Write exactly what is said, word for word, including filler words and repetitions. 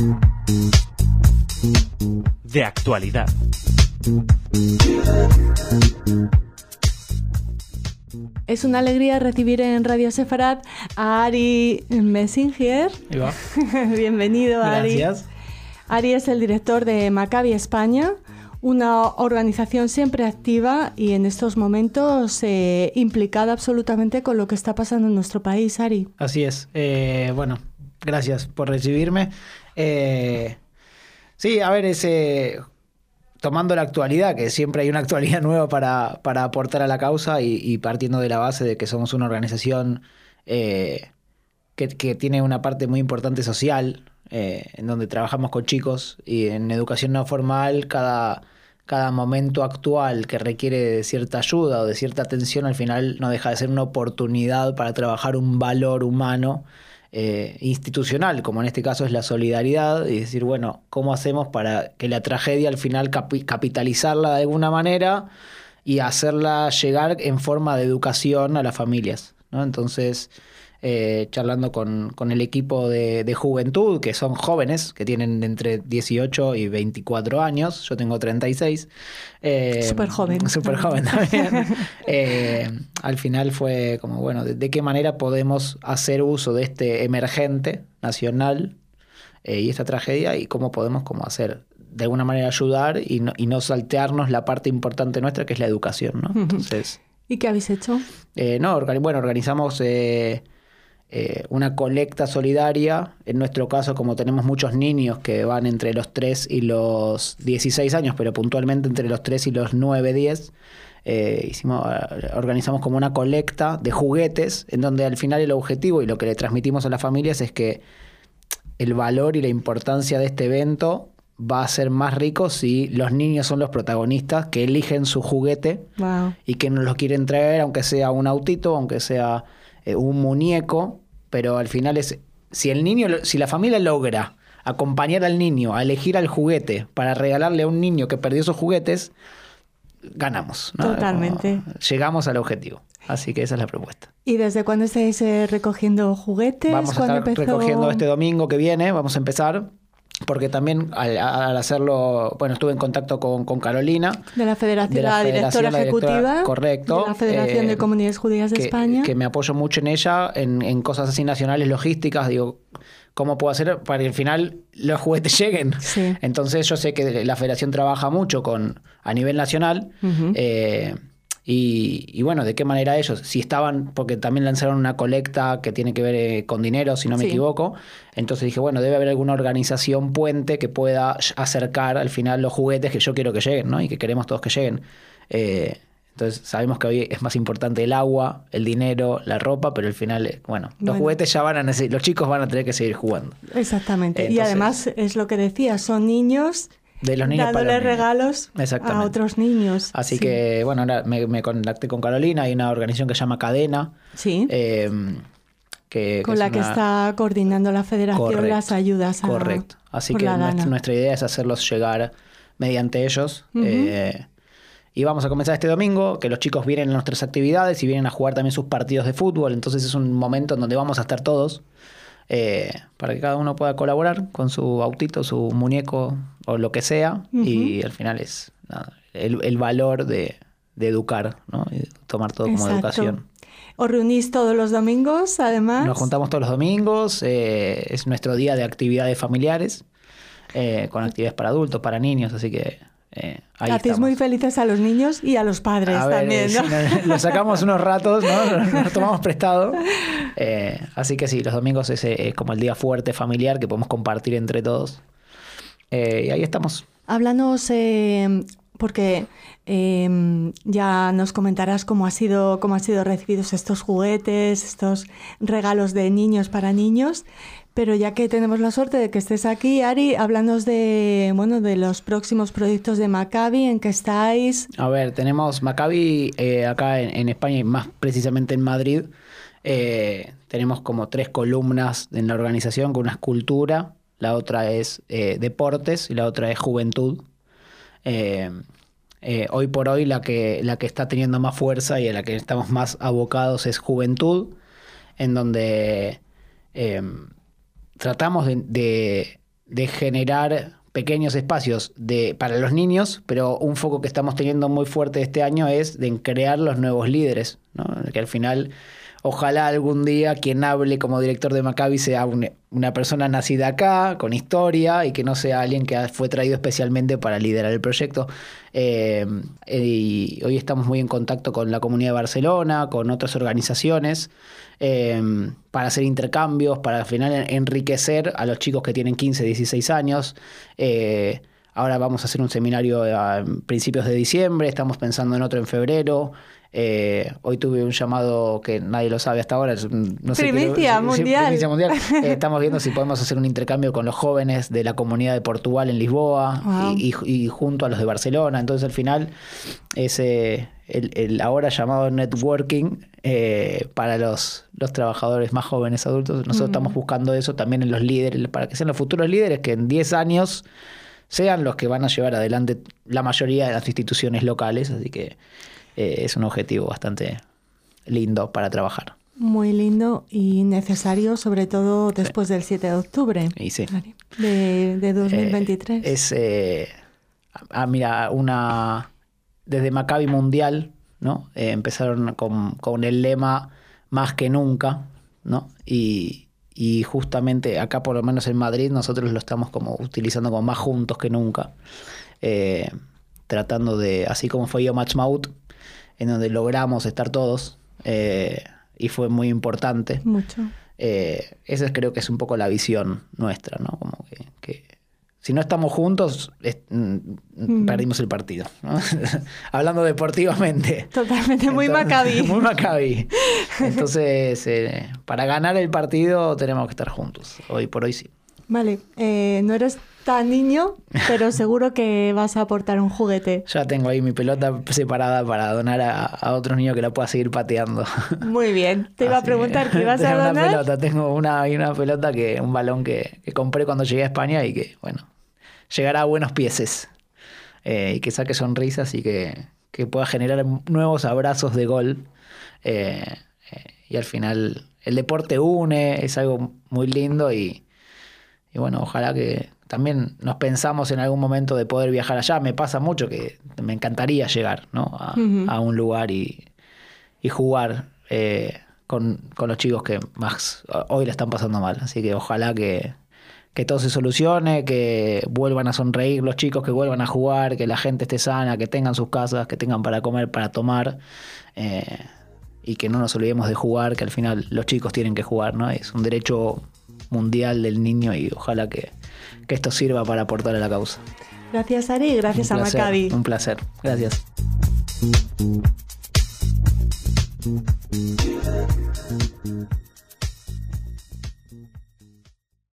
De actualidad. Es una alegría recibir en Radio Sefarad a Ari Messinger. Bienvenido, Ari. Gracias. Ari es el director de Maccabi España, una organización siempre activa y en estos momentos eh, implicada absolutamente con lo que está pasando en nuestro país, Ari. Así es. Eh, bueno, gracias por recibirme. Eh, sí, a ver, ese... tomando la actualidad, que siempre hay una actualidad nueva para, para aportar a la causa y, y partiendo de la base de que somos una organización eh, que, que tiene una parte muy importante social, eh, en donde trabajamos con chicos y en educación no formal, cada, cada momento actual que requiere de cierta ayuda o de cierta atención, al final no deja de ser una oportunidad para trabajar un valor humano Eh, institucional, como en este caso es la solidaridad, y decir, bueno, ¿cómo hacemos para que la tragedia al final capi- capitalizarla de alguna manera y hacerla llegar en forma de educación a las familias, ¿no? Entonces, eh, charlando con, con el equipo de, de juventud, que son jóvenes, que tienen entre dieciocho y veinticuatro años, yo tengo treinta y seis. Eh, súper joven. Súper joven también. eh, al final fue como, bueno, ¿de, de qué manera podemos hacer uso de este emergente nacional eh, y esta tragedia y cómo podemos como hacer, de alguna manera ayudar y no, y no saltearnos la parte importante nuestra, que es la educación, ¿no? Entonces, ¿y qué habéis hecho? Eh, no, organ- bueno, organizamos eh, eh, una colecta solidaria. En nuestro caso, como tenemos muchos niños que van entre los tres y los dieciséis años, pero puntualmente entre los tres y los nueve, diez, eh, hicimos, organizamos como una colecta de juguetes, en donde al final el objetivo y lo que le transmitimos a las familias es que el valor y la importancia de este evento va a ser más rico si los niños son los protagonistas que eligen su juguete. Wow. Y que nos lo quieren traer, aunque sea un autito, aunque sea eh, un muñeco, pero al final es, si el niño, si la familia logra acompañar al niño a elegir al juguete para regalarle a un niño que perdió sus juguetes, ganamos, ¿no? Totalmente. Como llegamos al objetivo. Así que esa es la propuesta. ¿Y desde cuándo estáis eh, recogiendo juguetes? Vamos a ¿Cuándo estar empezó? recogiendo este domingo que viene, vamos a empezar. Porque también al, al hacerlo, bueno, estuve en contacto con, con Carolina. De la Federación, de la, la Federación, directora la ejecutiva. directora, correcto. De la Federación eh, de Comunidades Judías de que, España. Que me apoyo mucho en ella, en, en cosas así nacionales, logísticas. Digo, ¿cómo puedo hacer para que al final los juguetes lleguen? Sí. Entonces yo sé que la Federación trabaja mucho con a nivel nacional. Uh-huh. eh, Y, y bueno, ¿de qué manera ellos? Si estaban, porque también lanzaron una colecta que tiene que ver eh, con dinero, si no me Sí. equivoco. Entonces dije, bueno, debe haber alguna organización puente que pueda acercar al final los juguetes que yo quiero que lleguen, ¿no? Y que queremos todos que lleguen. Eh, entonces sabemos que hoy es más importante el agua, el dinero, la ropa, pero al final, eh, bueno, los Bueno. juguetes ya van a necesitar, los chicos van a tener que seguir jugando. Exactamente. Entonces, y además es lo que decía, son niños de los niños para dándole los niños. regalos Exactamente. a otros niños. Así Sí. que, bueno, ahora me, me contacté con Carolina, hay una organización que se llama Cadena. Sí. Eh, que, Con que la es que una... está coordinando la Federación Correcto, las ayudas a, correcto. Así por que la nuestra, Dana. nuestra idea es hacerlos llegar mediante ellos. Uh-huh. eh, y vamos a comenzar este domingo, que los chicos vienen a nuestras actividades y vienen a jugar también sus partidos de fútbol. Entonces es un momento en donde vamos a estar todos, eh, para que cada uno pueda colaborar con su autito, su muñeco o lo que sea. Uh-huh. Y al final es nada, el, el valor de, de educar, ¿no? Y tomar todo como Exacto. educación. ¿Os reunís todos los domingos, además? Nos juntamos todos los domingos, eh, es nuestro día de actividades familiares, eh, con actividades para adultos, para niños, así que eh, ahí Hacéis estamos. muy felices a los niños y a los padres A ver, también, eh, ¿no? sí, nos, lo sacamos unos ratos, ¿no? Nos, nos tomamos prestado. Eh, así que sí, los domingos es, es como el día fuerte familiar que podemos compartir entre todos. Eh, y ahí estamos. Háblanos, eh, porque eh, ya nos comentarás cómo ha sido, cómo han sido recibidos estos juguetes, estos regalos de niños para niños. Pero ya que tenemos la suerte de que estés aquí, Ari, háblanos de, bueno, de los próximos proyectos de Maccabi, en que estáis. A ver, tenemos Maccabi eh, acá en, en España y más precisamente en Madrid. Eh, tenemos como tres columnas en la organización, con una es cultura, la otra es eh, deportes y la otra es juventud. Eh, eh, hoy por hoy la que, la que está teniendo más fuerza y a la que estamos más abocados es juventud, en donde... Eh, tratamos de, de, de generar pequeños espacios de, para los niños, pero un foco que estamos teniendo muy fuerte este año es de crear los nuevos líderes, ¿no? Que al final, ojalá algún día quien hable como director de Maccabi sea un, una persona nacida acá, con historia, y que no sea alguien que fue traído especialmente para liderar el proyecto. Eh, y hoy estamos muy en contacto con la comunidad de Barcelona, con otras organizaciones, eh, para hacer intercambios, para al final enriquecer a los chicos que tienen quince, dieciséis años. Eh, ahora vamos a hacer un seminario a principios de diciembre, estamos pensando en otro en febrero. Eh, hoy tuve un llamado que nadie lo sabe hasta ahora. No sé primicia qué, mundial. Primicia mundial. Eh, estamos viendo si podemos hacer un intercambio con los jóvenes de la comunidad de Portugal en Lisboa. Wow. y, y, y junto a los de Barcelona. Entonces al final ese el, el ahora llamado networking eh, para los, los trabajadores más jóvenes adultos. Nosotros mm. estamos buscando eso también en los líderes, para que sean los futuros líderes que en diez años sean los que van a llevar adelante la mayoría de las instituciones locales. Así que Eh, es un objetivo bastante lindo para trabajar. Muy lindo y necesario, sobre todo después sí. del siete de octubre y sí. de, de dos mil veintitrés. Eh, es, eh, ah, mira, una desde Maccabi Mundial, ¿no? Eh, empezaron con, con el lema más que nunca, ¿no? Y, y justamente acá, por lo menos en Madrid, nosotros lo estamos como utilizando como más juntos que nunca. Eh, tratando de, así como fue Yom Ha'atzmaut, en donde logramos estar todos, eh, y fue muy importante. Mucho. Eh, esa creo que es un poco la visión nuestra, ¿no? Como que, que si no estamos juntos, es, mm. perdimos el partido, ¿no? Hablando deportivamente. Totalmente, muy Maccabi. Muy Maccabi. Entonces, eh, para ganar el partido tenemos que estar juntos. Hoy por hoy sí. Vale, eh, no eres tan niño, pero seguro que vas a aportar un juguete. Ya tengo ahí mi pelota separada para donar a, a otros niños que la pueda seguir pateando. Muy bien, te iba Así a preguntar qué ibas a donar. Una pelota, tengo una, una pelota, que un balón que, que compré cuando llegué a España y que, bueno, llegará a buenos pieses. Eh, y que saque sonrisas y que, que pueda generar nuevos abrazos de gol. Eh, eh, y al final el deporte une, es algo muy lindo y Y bueno, ojalá que también nos pensamos en algún momento de poder viajar allá. Me pasa mucho que me encantaría llegar, ¿no? a, uh-huh. a un lugar y, y jugar eh, con, con los chicos que más hoy le están pasando mal. Así que ojalá que, que todo se solucione, que vuelvan a sonreír los chicos, que vuelvan a jugar, que la gente esté sana, que tengan sus casas, que tengan para comer, para tomar. Eh, y que no nos olvidemos de jugar, que al final los chicos tienen que jugar, ¿no? Es un derecho mundial del niño y ojalá que, que esto sirva para aportar a la causa. Gracias, Ari, gracias a Maccabi. Un placer, gracias.